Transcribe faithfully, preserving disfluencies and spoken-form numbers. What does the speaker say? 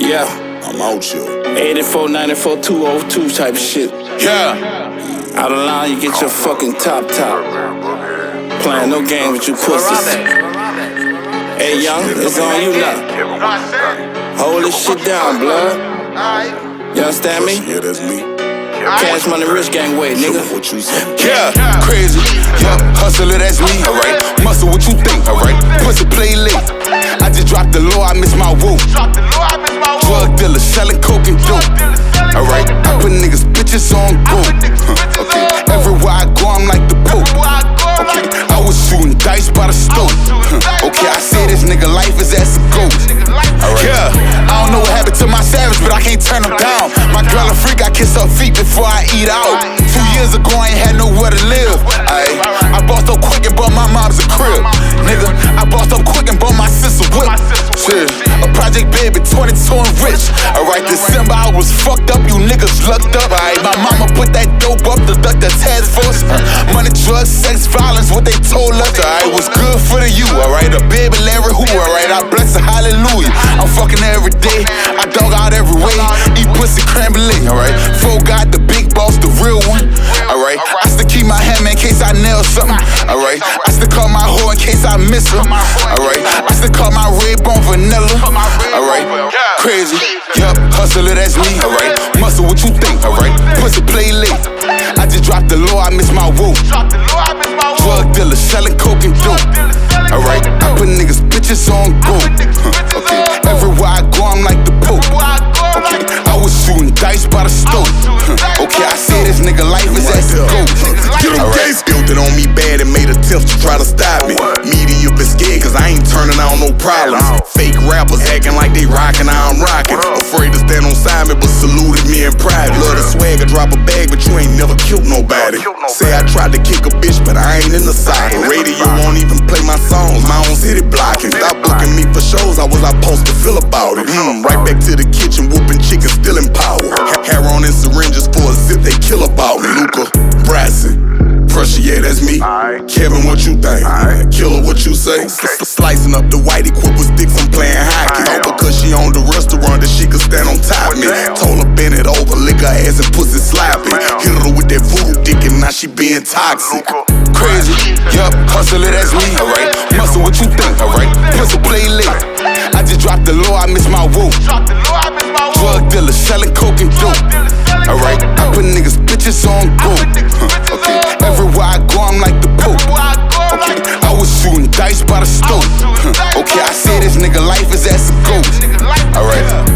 Yeah, I'm out here. eighty-four, ninety-four, two oh two type shit. Yeah. Out of line, you get your fucking top top. Playing no game with you pussies. Hey, young, it's on you now. Hold this shit down, blood. You understand me? Yeah, that's me. Cash Money Rich Gang way, nigga. What you say? Yeah, crazy. Yeah, hustler, that's me, alright. Muscle, what you think, alright? Pussy play late. I just dropped the law, I miss my woo. Drug dealer, selling coke and dope. Alright, I put niggas bitches on go. Huh, okay, everywhere I go, I'm like the Pope. Okay, I was shooting dice by the stove. Huh, okay, I say this nigga life is as it goes. Alright, yeah, I don't know what happened to my savage, but I can't turn him down. My girl a freak, I kiss her feet before I eat out. Two years ago, I ain't had nowhere to live. Ay, I bossed up quick and bought my mom's a crib. Nigga, I bossed up quick and bought my sister whip. Shit, a project baby, twenty-two and rich. Alright, December I was fucked up, you niggas lucked up. Alright, my mama put that dope up to duck the task force. Uh, money, drugs, sex, violence, what they told us. Alright, was good for the you. Alright, a baby Larry who. Alright, I bless her, hallelujah. I'm fucking every day, I dog out every way. Eat pussy crumbly. Alright, Foe got the big boss, the real one. Alright, I still keep my hammer in case I nail something. Alright, I still call my hoe in case I miss her. Alright, I still call my red bone vanilla. Alright, crazy. Yup, hustler, that's me. Alright, muscle, what you think? Alright, pussy play late. I just dropped the law, I miss my woo. Drug dealer, selling coke and dope. Alright, I put niggas bitches on go. Huh, okay, everywhere I go, I'm like the Pope. Okay, I was shooting dice by the stove. Huh, okay, I say this nigga life is as it goes. Get them gays built it on me bad and made attempts to try to stop me. Media been scared cause I ain't turning out no problems. Fake rappers acting like they rockin', I'm rockin'. Afraid to stand on side me but saluted me in pride. Love the swagger, drop a bag but you ain't never killed nobody. Say I tried to kick a bitch but I ain't in the side. Radio won't even play my songs, my own city blocking. Stop booking me for shows, how was I supposed to feel about it? Mm, right back to the kitchen, whooping chicken, still in power. Hair on and syringes for a zip, they kill about me. Luca Brasson, Pressure, yeah, that's me. Kevin, what you think? Killer, what you say? Slicing up the white equipped with sticks, I'm playing hockey. Oh, because she owned the restaurant that she could stand on top of me. Told her bend it over, lick her ass and pussy sloppy. Hit her with that voodoo dick and now she being toxic. Crazy, yup, hustler, that's me. Alright, muscle, what you think? Alright, pussy play late. I just dropped the law, I miss my woo. Drug dealer, selling coke and dope. Alright, I put niggas bitches on go. Huh, okay, everywhere I go, I'm like the Pope. Okay, I was shooting dice by the stove. Huh, okay, I say this nigga life is as it goes. Alright.